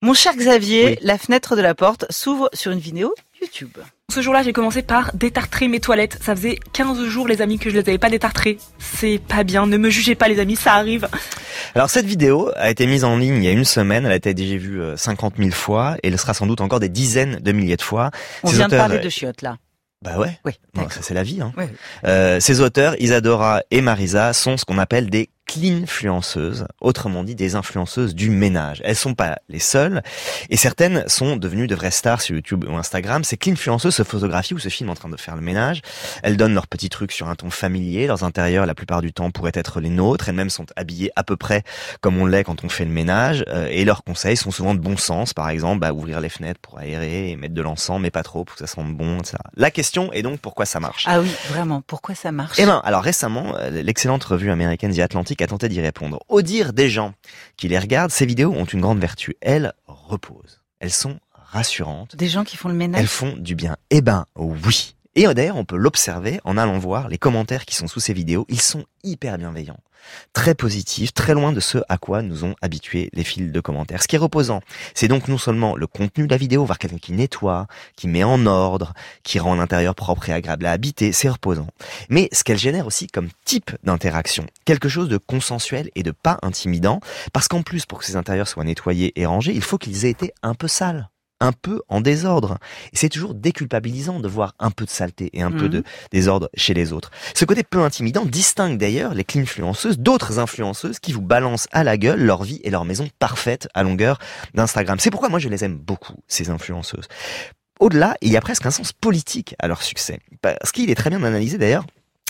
Mon cher Xavier, Oui. la fenêtre de la porte s'ouvre sur une vidéo YouTube. Ce jour-là, j'ai commencé par détartrer mes toilettes. Ça faisait 15 jours, les amis, que je les avais pas détartrées. C'est pas bien. Ne me jugez pas, les amis, ça arrive. Alors cette vidéo a été mise en ligne il y a une semaine, elle a été déjà vue 50 000 fois et elle sera sans doute encore des dizaines de milliers de fois. On Ces vient de auteurs, parler de chiottes, là. Bah ouais, Oui, non, d'accord. ça c'est la vie. Hein. Oui. Ces auteurs, Isadora et Marisa, sont ce qu'on appelle des cleanfluenceuses, autrement dit des influenceuses du ménage. Elles sont pas les seules, et certaines sont devenues de vraies stars sur YouTube ou Instagram. Ces cleanfluenceuses se photographient ou se filment en train de faire le ménage. Elles donnent leurs petits trucs sur un ton familier. Leurs intérieurs, la plupart du temps, pourraient être les nôtres. Elles-mêmes sont habillées à peu près comme on l'est quand on fait le ménage. Et leurs conseils sont souvent de bon sens. Par exemple, ouvrir les fenêtres pour aérer et mettre de l'encens, mais pas trop pour que ça sente bon, etc. La question est donc pourquoi ça marche. Ah oui, vraiment, pourquoi ça marche? Eh ben, alors récemment, l'excellente revue américaine The Atlantic a tenté d'y répondre. Au dire des gens qui les regardent, ces vidéos ont une grande vertu. Elles reposent. Elles sont rassurantes. Des gens qui font le ménage? Elles font du bien. Eh ben, oui. Et d'ailleurs, on peut l'observer en allant voir les commentaires qui sont sous ces vidéos. Ils sont hyper bienveillants, très positifs, très loin de ce à quoi nous ont habitués les fils de commentaires. Ce qui est reposant, c'est donc non seulement le contenu de la vidéo, voir quelqu'un qui nettoie, qui met en ordre, qui rend l'intérieur propre et agréable à habiter, c'est reposant. Mais ce qu'elle génère aussi comme type d'interaction, quelque chose de consensuel et de pas intimidant, parce qu'en plus, pour que ces intérieurs soient nettoyés et rangés, il faut qu'ils aient été un peu sales, un peu en désordre. Et c'est toujours déculpabilisant de voir un peu de saleté et un peu de désordre chez les autres. Ce côté peu intimidant distingue d'ailleurs les cleanfluenceuses d'autres influenceuses qui vous balancent à la gueule leur vie et leur maison parfaite à longueur d'Instagram. C'est pourquoi moi je les aime beaucoup, ces influenceuses. Au-delà, il y a presque un sens politique à leur succès. Parce qu'il est très bien analysé d'ailleurs,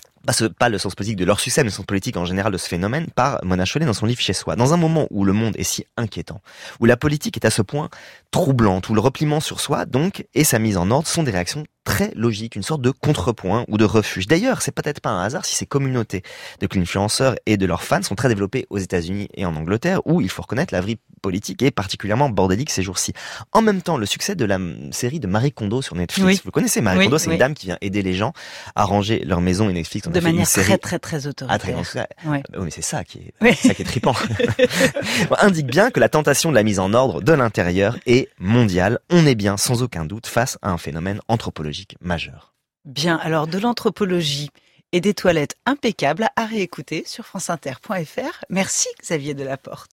pas le sens politique de leur succès, mais le sens politique en général de ce phénomène, par Mona Chollet dans son livre Chez soi. Dans un moment où le monde est si inquiétant, où la politique est à ce point troublante, où le repliement sur soi, donc, et sa mise en ordre sont des réactions très logiques, une sorte de contrepoint ou de refuge. D'ailleurs, c'est peut-être pas un hasard si ces communautés de cleanfluenceurs et de leurs fans sont très développées aux États-Unis et en Angleterre, où il faut reconnaître la vie politique est particulièrement bordélique ces jours-ci. En même temps, le succès de la série de Marie Kondo sur Netflix, Oui. vous connaissez Marie Oui, Kondo, c'est oui. une dame qui vient aider les gens à ranger leur maison et Netflix en a De fait une manière série. très, très, très Ah, très autoritaire. grand. Ouais. Oui, mais c'est ça qui est, Oui. c'est ça qui est trippant. Indique bien que la tentation de la mise en ordre de l'intérieur est mondiale. On est bien, sans aucun doute, face à un phénomène anthropologique majeur. Bien, alors de l'anthropologie et des toilettes impeccables à réécouter sur franceinter.fr. Merci Xavier Delaporte.